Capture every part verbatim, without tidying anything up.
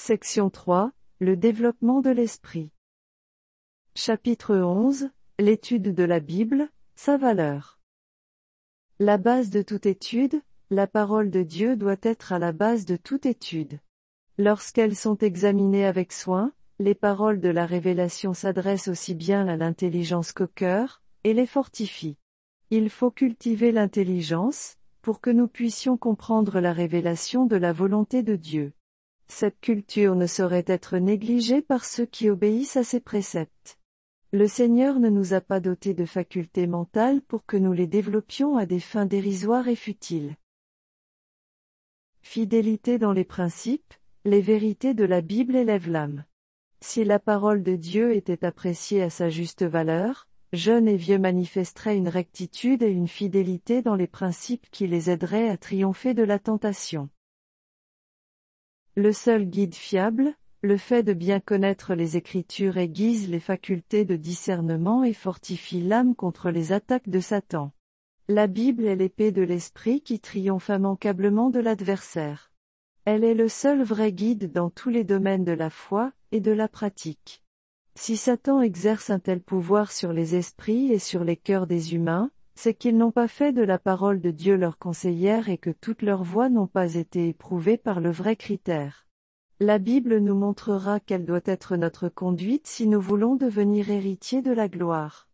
Section trois. Le développement de l'esprit. Chapitre onze. L'étude de la Bible, sa valeur. La base de toute étude, la parole de Dieu doit être à la base de toute étude. Lorsqu'elles sont examinées avec soin, les paroles de la révélation s'adressent aussi bien à l'intelligence qu'au cœur, et les fortifient. Il faut cultiver l'intelligence, pour que nous puissions comprendre la révélation de la volonté de Dieu. Cette culture ne saurait être négligée par ceux qui obéissent à ses préceptes. Le Seigneur ne nous a pas dotés de facultés mentales pour que nous les développions à des fins dérisoires et futiles. Fidélité dans les principes, les vérités de la Bible élèvent l'âme. Si la parole de Dieu était appréciée à sa juste valeur, jeunes et vieux manifesteraient une rectitude et une fidélité dans les principes qui les aideraient à triompher de la tentation. Le seul guide fiable, le fait de bien connaître les Écritures aiguise les facultés de discernement et fortifie l'âme contre les attaques de Satan. La Bible est l'épée de l'esprit qui triomphe immanquablement de l'adversaire. Elle est le seul vrai guide dans tous les domaines de la foi et de la pratique. Si Satan exerce un tel pouvoir sur les esprits et sur les cœurs des humains, c'est qu'ils n'ont pas fait de la parole de Dieu leur conseillère et que toutes leurs voies n'ont pas été éprouvées par le vrai critère. La Bible nous montrera quelle doit être notre conduite si nous voulons devenir héritiers de la gloire.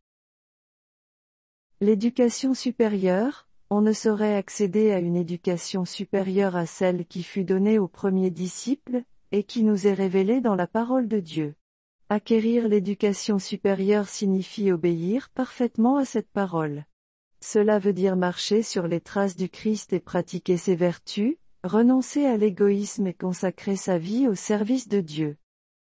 L'éducation supérieure, on ne saurait accéder à une éducation supérieure à celle qui fut donnée aux premiers disciples, et qui nous est révélée dans la parole de Dieu. Acquérir l'éducation supérieure signifie obéir parfaitement à cette parole. Cela veut dire marcher sur les traces du Christ et pratiquer ses vertus, renoncer à l'égoïsme et consacrer sa vie au service de Dieu.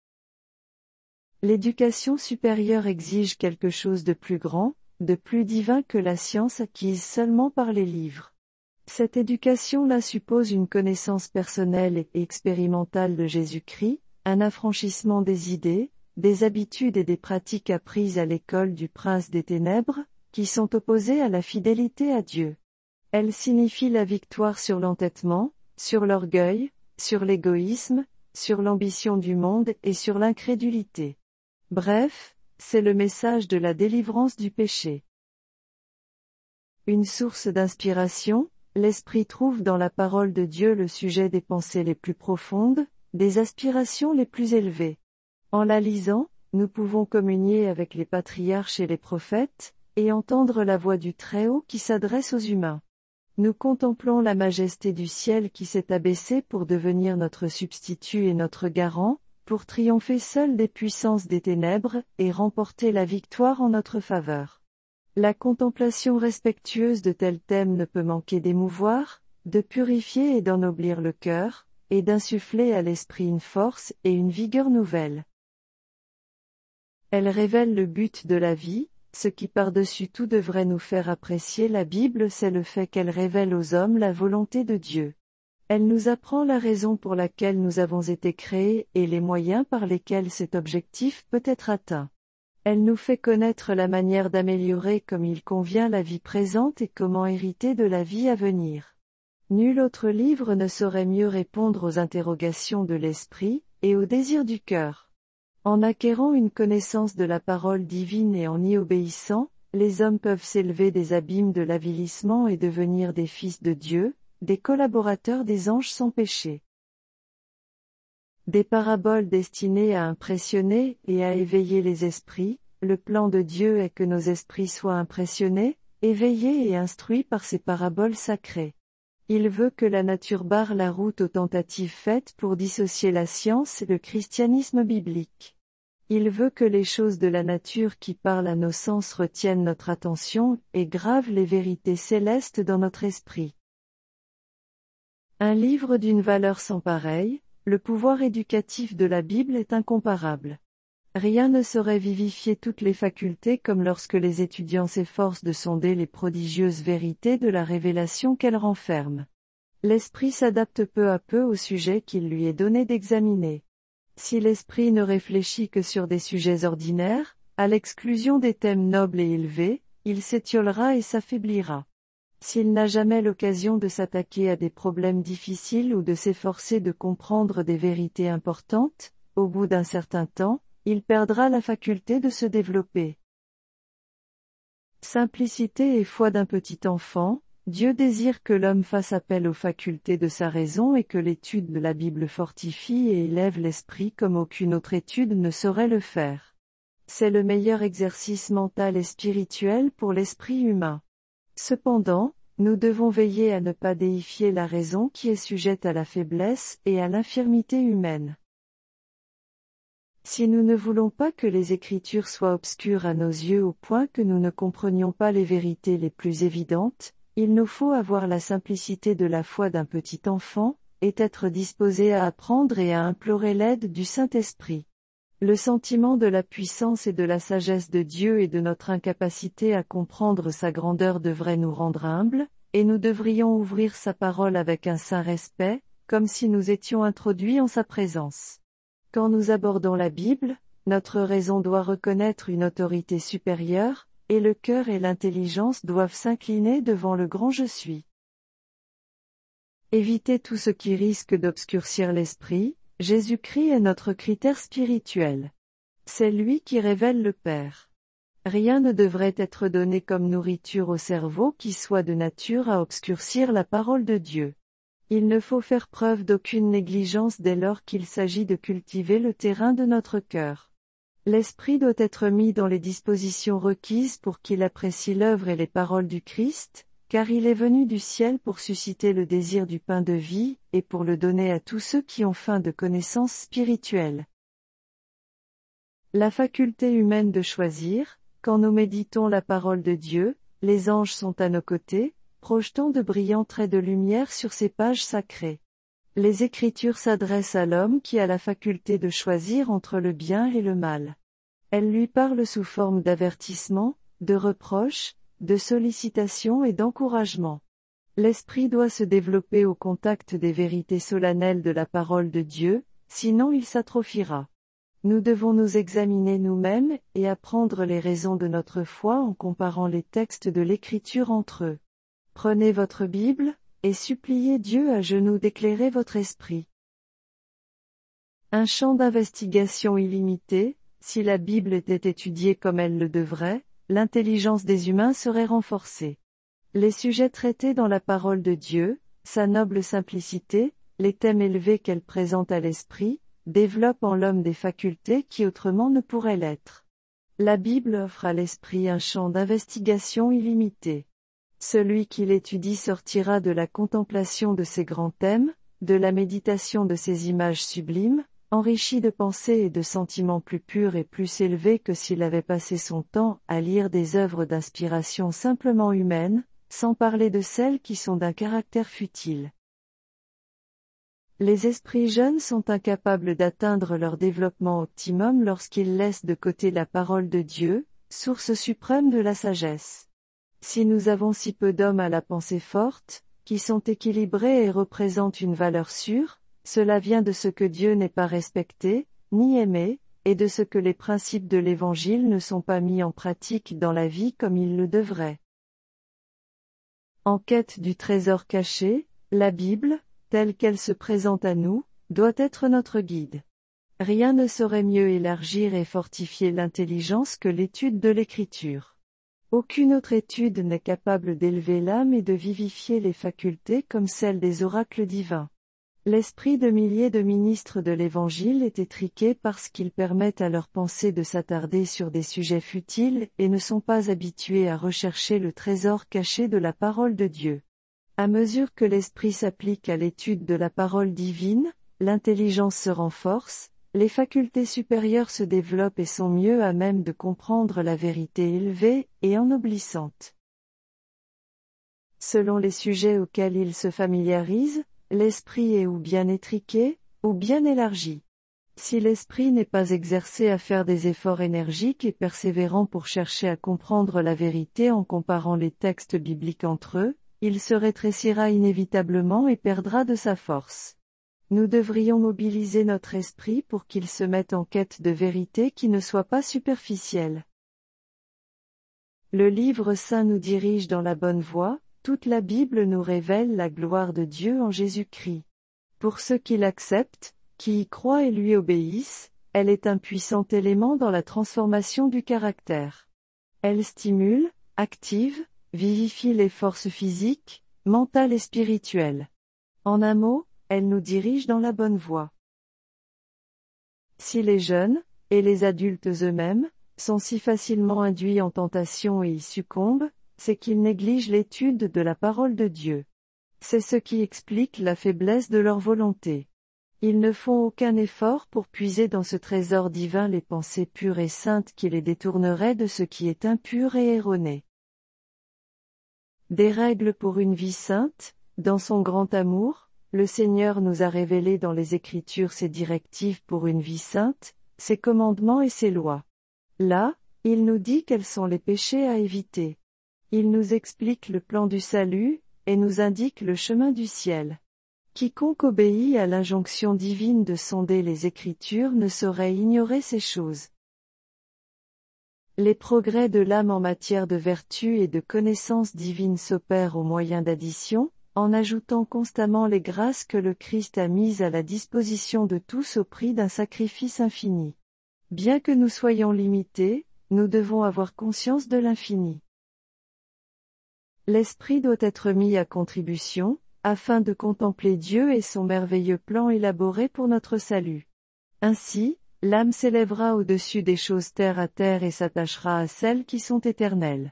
L'éducation supérieure exige quelque chose de plus grand, de plus divin que la science acquise seulement par les livres. Cette éducation-là suppose une connaissance personnelle et expérimentale de Jésus-Christ, un affranchissement des idées, des habitudes et des pratiques apprises à l'école du prince des ténèbres, qui sont opposées à la fidélité à Dieu. Elle signifie la victoire sur l'entêtement, sur l'orgueil, sur l'égoïsme, sur l'ambition du monde et sur l'incrédulité. Bref, c'est le message de la délivrance du péché. Une source d'inspiration, l'Esprit trouve dans la parole de Dieu le sujet des pensées les plus profondes, des aspirations les plus élevées. En la lisant, nous pouvons communier avec les patriarches et les prophètes, et entendre la voix du Très-Haut qui s'adresse aux humains. Nous contemplons la majesté du ciel qui s'est abaissé pour devenir notre substitut et notre garant, pour triompher seul des puissances des ténèbres, et remporter la victoire en notre faveur. La contemplation respectueuse de tels thèmes ne peut manquer d'émouvoir, de purifier et d'ennoblir le cœur, et d'insuffler à l'esprit une force et une vigueur nouvelles. Elle révèle le but de la vie. Ce qui par-dessus tout devrait nous faire apprécier la Bible, c'est le fait qu'elle révèle aux hommes la volonté de Dieu. Elle nous apprend la raison pour laquelle nous avons été créés et les moyens par lesquels cet objectif peut être atteint. Elle nous fait connaître la manière d'améliorer comme il convient la vie présente et comment hériter de la vie à venir. Nul autre livre ne saurait mieux répondre aux interrogations de l'esprit et aux désirs du cœur. En acquérant une connaissance de la parole divine et en y obéissant, les hommes peuvent s'élever des abîmes de l'avilissement et devenir des fils de Dieu, des collaborateurs des anges sans péché. Des paraboles destinées à impressionner et à éveiller les esprits, le plan de Dieu est que nos esprits soient impressionnés, éveillés et instruits par ces paraboles sacrées. Il veut que la nature barre la route aux tentatives faites pour dissocier la science et le christianisme biblique. Il veut que les choses de la nature qui parlent à nos sens retiennent notre attention et gravent les vérités célestes dans notre esprit. Un livre d'une valeur sans pareille, le pouvoir éducatif de la Bible est incomparable. Rien ne saurait vivifier toutes les facultés comme lorsque les étudiants s'efforcent de sonder les prodigieuses vérités de la révélation qu'elle renferme. L'esprit s'adapte peu à peu au sujet qu'il lui est donné d'examiner. Si l'esprit ne réfléchit que sur des sujets ordinaires, à l'exclusion des thèmes nobles et élevés, il s'étiolera et s'affaiblira. S'il n'a jamais l'occasion de s'attaquer à des problèmes difficiles ou de s'efforcer de comprendre des vérités importantes, au bout d'un certain temps, il perdra la faculté de se développer. Simplicité et foi d'un petit enfant, Dieu désire que l'homme fasse appel aux facultés de sa raison et que l'étude de la Bible fortifie et élève l'esprit comme aucune autre étude ne saurait le faire. C'est le meilleur exercice mental et spirituel pour l'esprit humain. Cependant, nous devons veiller à ne pas déifier la raison qui est sujette à la faiblesse et à l'infirmité humaine. Si nous ne voulons pas que les Écritures soient obscures à nos yeux au point que nous ne comprenions pas les vérités les plus évidentes, il nous faut avoir la simplicité de la foi d'un petit enfant, et être disposés à apprendre et à implorer l'aide du Saint-Esprit. Le sentiment de la puissance et de la sagesse de Dieu et de notre incapacité à comprendre sa grandeur devrait nous rendre humbles, et nous devrions ouvrir sa parole avec un saint respect, comme si nous étions introduits en sa présence. Quand nous abordons la Bible, notre raison doit reconnaître une autorité supérieure, et le cœur et l'intelligence doivent s'incliner devant le grand Je suis. Évitez tout ce qui risque d'obscurcir l'esprit. Jésus-Christ est notre critère spirituel. C'est lui qui révèle le Père. Rien ne devrait être donné comme nourriture au cerveau qui soit de nature à obscurcir la parole de Dieu. Il ne faut faire preuve d'aucune négligence dès lors qu'il s'agit de cultiver le terrain de notre cœur. L'esprit doit être mis dans les dispositions requises pour qu'il apprécie l'œuvre et les paroles du Christ, car il est venu du ciel pour susciter le désir du pain de vie, et pour le donner à tous ceux qui ont faim de connaissances spirituelles. La faculté humaine de choisir, quand nous méditons la parole de Dieu, les anges sont à nos côtés, projetant de brillants traits de lumière sur ces pages sacrées. Les Écritures s'adressent à l'homme qui a la faculté de choisir entre le bien et le mal. Elles lui parlent sous forme d'avertissement, de reproches, de sollicitations et d'encouragement. L'esprit doit se développer au contact des vérités solennelles de la parole de Dieu, sinon il s'atrophiera. Nous devons nous examiner nous-mêmes et apprendre les raisons de notre foi en comparant les textes de l'Écriture entre eux. Prenez votre Bible, et suppliez Dieu à genoux d'éclairer votre esprit. Un champ d'investigation illimité, si la Bible était étudiée comme elle le devrait, l'intelligence des humains serait renforcée. Les sujets traités dans la parole de Dieu, sa noble simplicité, les thèmes élevés qu'elle présente à l'esprit, développent en l'homme des facultés qui autrement ne pourraient l'être. La Bible offre à l'esprit un champ d'investigation illimité. Celui qui l'étudie sortira de la contemplation de ces grands thèmes, de la méditation de ces images sublimes, enrichi de pensées et de sentiments plus purs et plus élevés que s'il avait passé son temps à lire des œuvres d'inspiration simplement humaines, sans parler de celles qui sont d'un caractère futile. Les esprits jeunes sont incapables d'atteindre leur développement optimum lorsqu'ils laissent de côté la parole de Dieu, source suprême de la sagesse. Si nous avons si peu d'hommes à la pensée forte, qui sont équilibrés et représentent une valeur sûre, cela vient de ce que Dieu n'est pas respecté, ni aimé, et de ce que les principes de l'Évangile ne sont pas mis en pratique dans la vie comme ils le devraient. En quête du trésor caché, la Bible, telle qu'elle se présente à nous, doit être notre guide. Rien ne saurait mieux élargir et fortifier l'intelligence que l'étude de l'Écriture. Aucune autre étude n'est capable d'élever l'âme et de vivifier les facultés comme celle des oracles divins. L'esprit de milliers de ministres de l'Évangile est étriqué parce qu'ils permettent à leurs pensées de s'attarder sur des sujets futiles et ne sont pas habitués à rechercher le trésor caché de la parole de Dieu. À mesure que l'esprit s'applique à l'étude de la parole divine, l'intelligence se renforce, les facultés supérieures se développent et sont mieux à même de comprendre la vérité élevée et ennoblissante. Selon les sujets auxquels il se familiarise, l'esprit est ou bien étriqué, ou bien élargi. Si l'esprit n'est pas exercé à faire des efforts énergiques et persévérants pour chercher à comprendre la vérité en comparant les textes bibliques entre eux, il se rétrécira inévitablement et perdra de sa force. Nous devrions mobiliser notre esprit pour qu'il se mette en quête de vérité qui ne soit pas superficielle. Le livre saint nous dirige dans la bonne voie, Toute la Bible nous révèle la gloire de Dieu en Jésus-Christ. Pour ceux qui l'acceptent, qui y croient et lui obéissent, elle est un puissant élément dans la transformation du caractère. Elle stimule, active, vivifie les forces physiques, mentales et spirituelles. En un mot, elle nous dirige dans la bonne voie. Si les jeunes, et les adultes eux-mêmes, sont si facilement induits en tentation et y succombent, c'est qu'ils négligent l'étude de la parole de Dieu. C'est ce qui explique la faiblesse de leur volonté. Ils ne font aucun effort pour puiser dans ce trésor divin les pensées pures et saintes qui les détourneraient de ce qui est impur et erroné. Des règles pour une vie sainte, dans son grand amour, le Seigneur nous a révélé dans les Écritures ses directives pour une vie sainte, ses commandements et ses lois. Là, il nous dit quels sont les péchés à éviter. Il nous explique le plan du salut, et nous indique le chemin du ciel. Quiconque obéit à l'injonction divine de sonder les Écritures ne saurait ignorer ces choses. Les progrès de l'âme en matière de vertu et de connaissance divine s'opèrent au moyen d'addition, en ajoutant constamment les grâces que le Christ a mises à la disposition de tous au prix d'un sacrifice infini. Bien que nous soyons limités, nous devons avoir conscience de l'infini. L'esprit doit être mis à contribution, afin de contempler Dieu et son merveilleux plan élaboré pour notre salut. Ainsi, l'âme s'élèvera au-dessus des choses terre à terre et s'attachera à celles qui sont éternelles.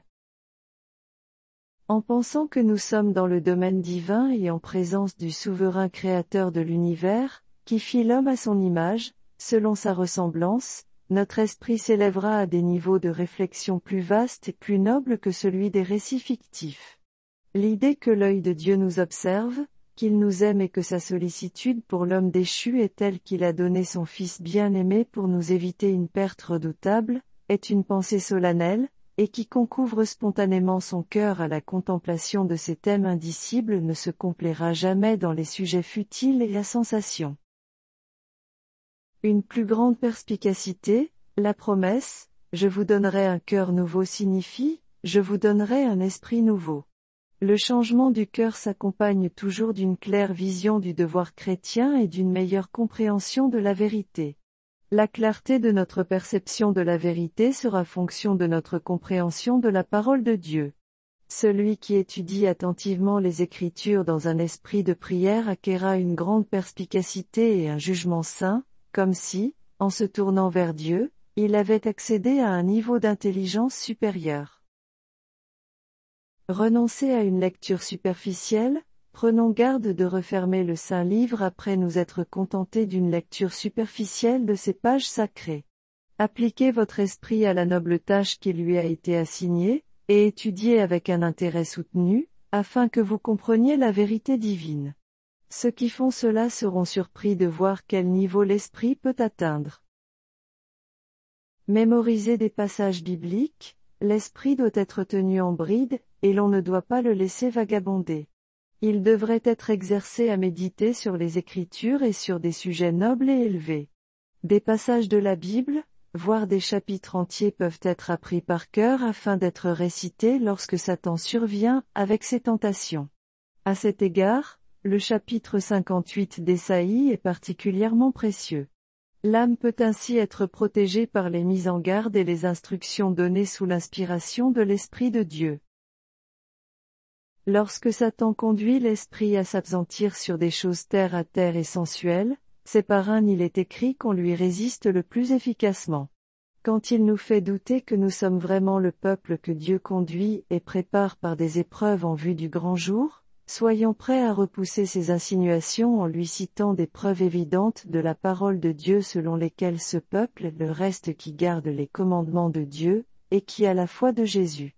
En pensant que nous sommes dans le domaine divin et en présence du souverain créateur de l'univers, qui fit l'homme à son image, selon sa ressemblance, notre esprit s'élèvera à des niveaux de réflexion plus vastes et plus nobles que celui des récits fictifs. L'idée que l'œil de Dieu nous observe, qu'il nous aime et que sa sollicitude pour l'homme déchu est telle qu'il a donné son Fils bien-aimé pour nous éviter une perte redoutable, est une pensée solennelle, et quiconque ouvre spontanément son cœur à la contemplation de ces thèmes indicibles ne se complaira jamais dans les sujets futiles et la sensation. Une plus grande perspicacité, la promesse, « Je vous donnerai un cœur nouveau » signifie, « Je vous donnerai un esprit nouveau ». Le changement du cœur s'accompagne toujours d'une claire vision du devoir chrétien et d'une meilleure compréhension de la vérité. La clarté de notre perception de la vérité sera fonction de notre compréhension de la parole de Dieu. Celui qui étudie attentivement les Écritures dans un esprit de prière acquerra une grande perspicacité et un jugement saint, comme si, en se tournant vers Dieu, il avait accédé à un niveau d'intelligence supérieur. Renoncer à une lecture superficielle, prenons garde de refermer le Saint Livre après nous être contentés d'une lecture superficielle de ces pages sacrées. Appliquez votre esprit à la noble tâche qui lui a été assignée, et étudiez avec un intérêt soutenu, afin que vous compreniez la vérité divine. Ceux qui font cela seront surpris de voir quel niveau l'esprit peut atteindre. Mémoriser des passages bibliques, l'esprit doit être tenu en bride, et l'on ne doit pas le laisser vagabonder. Il devrait être exercé à méditer sur les Écritures et sur des sujets nobles et élevés. Des passages de la Bible, voire des chapitres entiers peuvent être appris par cœur afin d'être récités lorsque Satan survient avec ses tentations. À cet égard, le chapitre cinquante-huit d'Ésaïe est particulièrement précieux. L'âme peut ainsi être protégée par les mises en garde et les instructions données sous l'inspiration de l'Esprit de Dieu. Lorsque Satan conduit l'esprit à s'appesantir sur des choses terre à terre et sensuelles, c'est par un il est écrit qu'on lui résiste le plus efficacement. Quand il nous fait douter que nous sommes vraiment le peuple que Dieu conduit et prépare par des épreuves en vue du grand jour, soyons prêts à repousser ces insinuations en lui citant des preuves évidentes de la parole de Dieu selon lesquelles ce peuple le reste qui garde les commandements de Dieu, et qui a la foi de Jésus.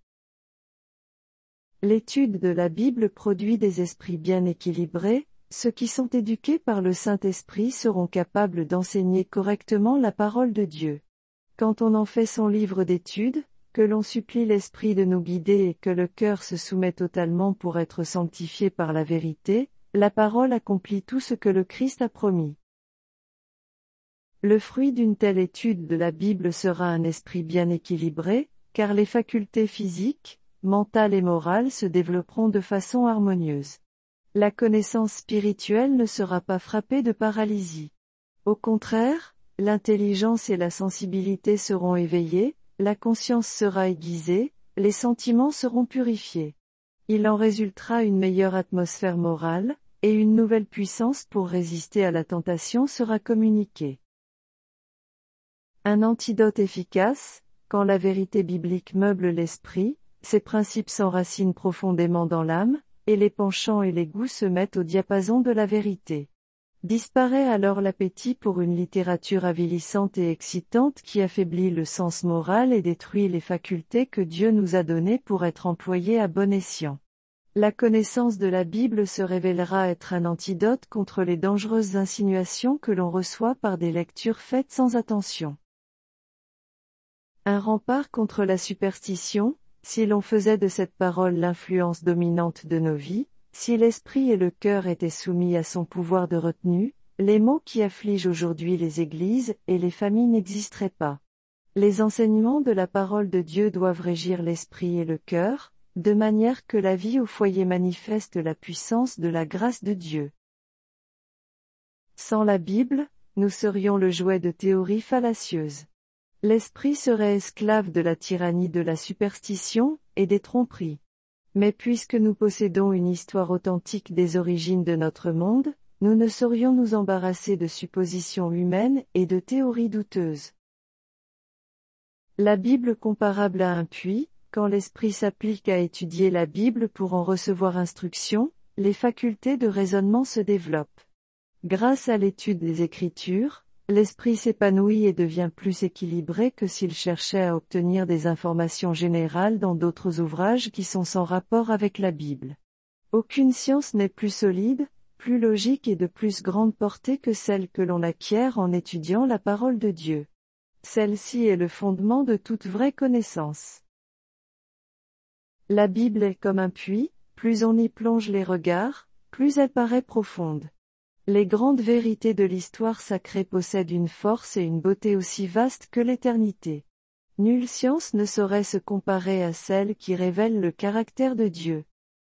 L'étude de la Bible produit des esprits bien équilibrés, ceux qui sont éduqués par le Saint-Esprit seront capables d'enseigner correctement la parole de Dieu. Quand on en fait son livre d'études, que l'on supplie l'Esprit de nous guider et que le cœur se soumet totalement pour être sanctifié par la vérité, la parole accomplit tout ce que le Christ a promis. Le fruit d'une telle étude de la Bible sera un esprit bien équilibré, car les facultés physiques, mentale et morale se développeront de façon harmonieuse. La connaissance spirituelle ne sera pas frappée de paralysie. Au contraire, l'intelligence et la sensibilité seront éveillées, la conscience sera aiguisée, les sentiments seront purifiés. Il en résultera une meilleure atmosphère morale, et une nouvelle puissance pour résister à la tentation sera communiquée. Un antidote efficace, quand la vérité biblique meuble l'esprit, ses principes s'enracinent profondément dans l'âme, et les penchants et les goûts se mettent au diapason de la vérité. Disparaît alors l'appétit pour une littérature avilissante et excitante qui affaiblit le sens moral et détruit les facultés que Dieu nous a données pour être employées à bon escient. La connaissance de la Bible se révélera être un antidote contre les dangereuses insinuations que l'on reçoit par des lectures faites sans attention. Un rempart contre la superstition, si l'on faisait de cette parole l'influence dominante de nos vies, si l'esprit et le cœur étaient soumis à son pouvoir de retenue, les maux qui affligent aujourd'hui les églises et les familles n'existeraient pas. Les enseignements de la parole de Dieu doivent régir l'esprit et le cœur, de manière que la vie au foyer manifeste la puissance de la grâce de Dieu. Sans la Bible, nous serions le jouet de théories fallacieuses. L'esprit serait esclave de la tyrannie de la superstition, et des tromperies. Mais puisque nous possédons une histoire authentique des origines de notre monde, nous ne saurions nous embarrasser de suppositions humaines et de théories douteuses. La Bible comparable à un puits, quand l'esprit s'applique à étudier la Bible pour en recevoir instruction, les facultés de raisonnement se développent. Grâce à l'étude des Écritures, l'esprit s'épanouit et devient plus équilibré que s'il cherchait à obtenir des informations générales dans d'autres ouvrages qui sont sans rapport avec la Bible. Aucune science n'est plus solide, plus logique et de plus grande portée que celle que l'on acquiert en étudiant la parole de Dieu. Celle-ci est le fondement de toute vraie connaissance. La Bible est comme un puits, plus on y plonge les regards, plus elle paraît profonde. Les grandes vérités de l'histoire sacrée possèdent une force et une beauté aussi vastes que l'éternité. Nulle science ne saurait se comparer à celle qui révèle le caractère de Dieu.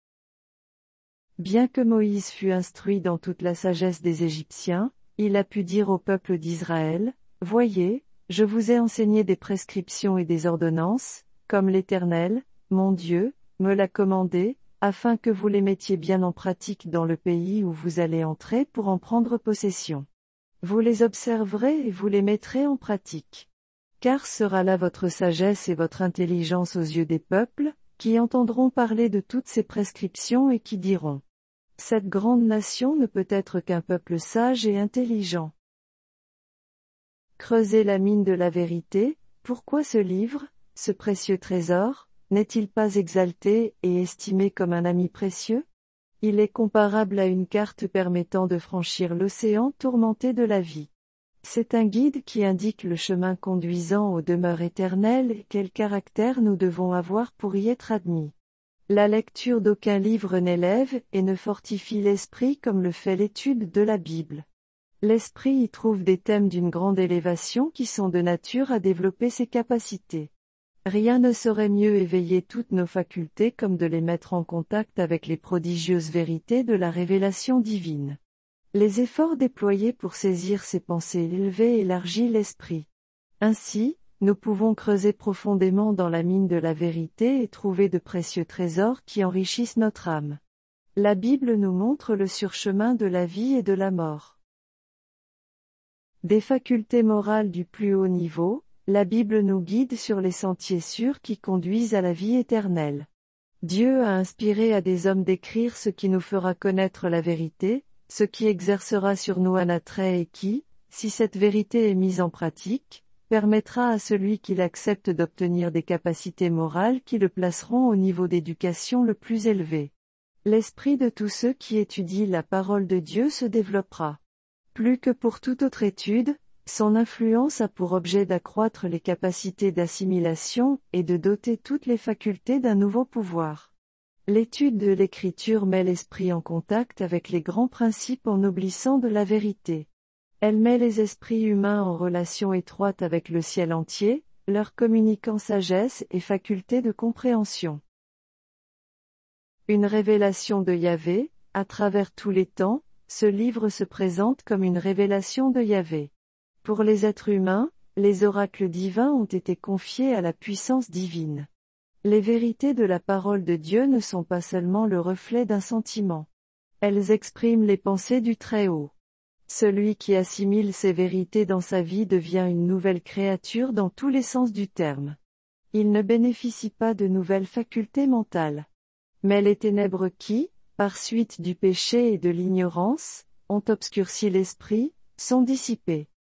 Bien que Moïse fût instruit dans toute la sagesse des Égyptiens, il a pu dire au peuple d'Israël, « Voyez, je vous ai enseigné des prescriptions et des ordonnances, comme l'Éternel, mon Dieu, me l'a commandé, afin que vous les mettiez bien en pratique dans le pays où vous allez entrer pour en prendre possession. Vous les observerez et vous les mettrez en pratique. Car sera là votre sagesse et votre intelligence aux yeux des peuples, qui entendront parler de toutes ces prescriptions et qui diront: cette grande nation ne peut être qu'un peuple sage et intelligent. Creusez la mine de la vérité, pourquoi ce livre, ce précieux trésor, n'est-il pas exalté et estimé comme un ami précieux? Il est comparable à une carte permettant de franchir l'océan tourmenté de la vie. C'est un guide qui indique le chemin conduisant aux demeures éternelles et quel caractère nous devons avoir pour y être admis. La lecture d'aucun livre n'élève et ne fortifie l'esprit comme le fait l'étude de la Bible. L'esprit y trouve des thèmes d'une grande élévation qui sont de nature à développer ses capacités. Rien ne saurait mieux éveiller toutes nos facultés comme de les mettre en contact avec les prodigieuses vérités de la révélation divine. Les efforts déployés pour saisir ces pensées élevées élargissent l'esprit. Ainsi, nous pouvons creuser profondément dans la mine de la vérité et trouver de précieux trésors qui enrichissent notre âme. La Bible nous montre le surchemin de la vie et de la mort. Des facultés morales du plus haut niveau, la Bible nous guide sur les sentiers sûrs qui conduisent à la vie éternelle. Dieu a inspiré à des hommes d'écrire ce qui nous fera connaître la vérité, ce qui exercera sur nous un attrait et qui, si cette vérité est mise en pratique, permettra à celui qui l'accepte d'obtenir des capacités morales qui le placeront au niveau d'éducation le plus élevé. L'esprit de tous ceux qui étudient la parole de Dieu se développera. Plus que pour toute autre étude, son influence a pour objet d'accroître les capacités d'assimilation et de doter toutes les facultés d'un nouveau pouvoir. L'étude de l'écriture met l'esprit en contact avec les grands principes en noblissant de la vérité. Elle met les esprits humains en relation étroite avec le ciel entier, leur communiquant sagesse et faculté de compréhension. Une révélation de Yahvé, à travers tous les temps, ce livre se présente comme une révélation de Yahvé. Pour les êtres humains, les oracles divins ont été confiés à la puissance divine. Les vérités de la parole de Dieu ne sont pas seulement le reflet d'un sentiment. Elles expriment les pensées du Très-Haut. Celui qui assimile ces vérités dans sa vie devient une nouvelle créature dans tous les sens du terme. Il ne bénéficie pas de nouvelles facultés mentales. Mais les ténèbres qui, par suite du péché et de l'ignorance, ont obscurci l'esprit, sont dissipées.